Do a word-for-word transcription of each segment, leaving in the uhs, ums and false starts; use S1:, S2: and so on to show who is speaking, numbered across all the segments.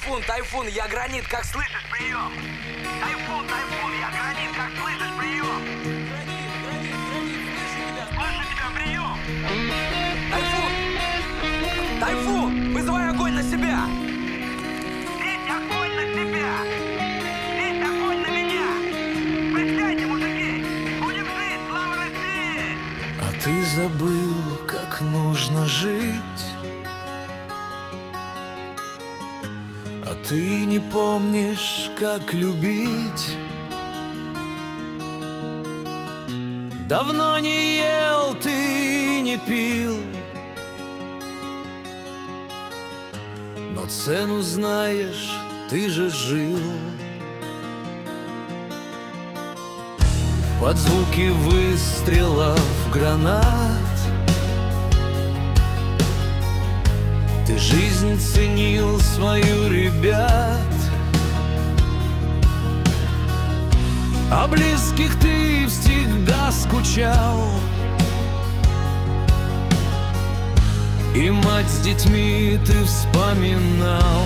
S1: Тайфун, тайфун, я гранит, как слышишь, прием. Тайфун, тайфун, я гранит, как слышишь, прием. Гранит, гранит, гранит, слышу тебя, слышу тебя, прием. Тайфун, тайфун, вызывай огонь на себя. Здесь огонь на себя. Здесь огонь на меня. Прыгайте, мужики, будем жить, слава России.
S2: А ты забыл, как нужно жить. А ты не помнишь, как любить. Давно не ел, ты не пил, но цену знаешь, ты же жил. Под звуки выстрелов гранат ты жизнь ценил свою, ребят. О близких ты всегда скучал, и мать с детьми ты вспоминал.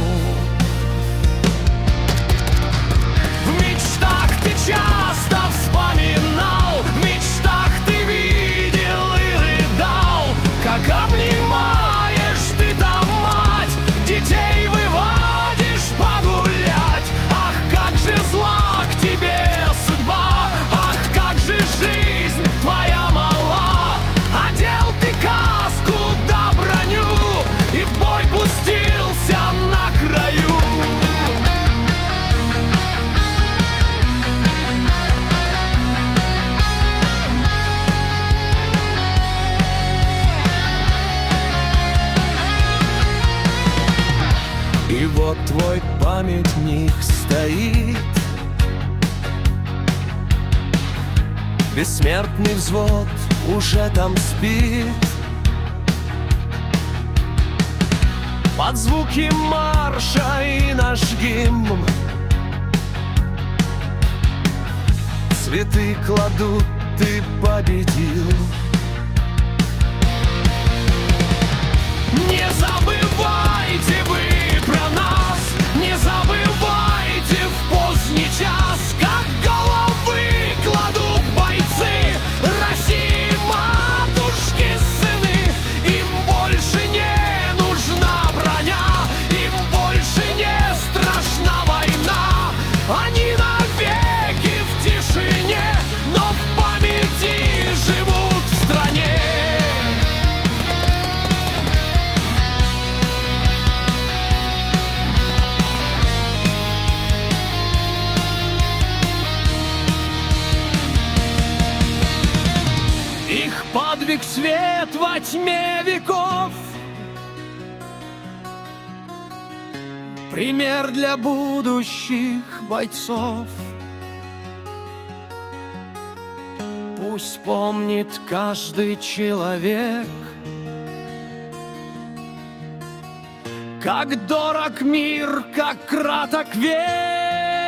S2: В мечтах ты часто вспоминал, в мечтах ты видел и рыдал, как обнимаешь ты там мать, детей выводишь погулять. Ах, как же зла к тебе судьба, ах, как же жизнь твоя мала. Одел ты каску да броню и в бой пустился на краю. И вот твой памятник стоит, бессмертный взвод уже там спит. Под звуки марша и наш гимн цветы кладут, ты победил. Не забывайте вы про нас, не забывайте в поздний час, как головы кладут бойцы России, матушки, сыны. Им больше не нужна броня, им больше не страшна война. Они навеки в тишине, но в памяти живут в стране. Их подвиг свет во тьме веков, пример для будущих бойцов. Пусть помнит каждый человек, как дорог мир, как краток век.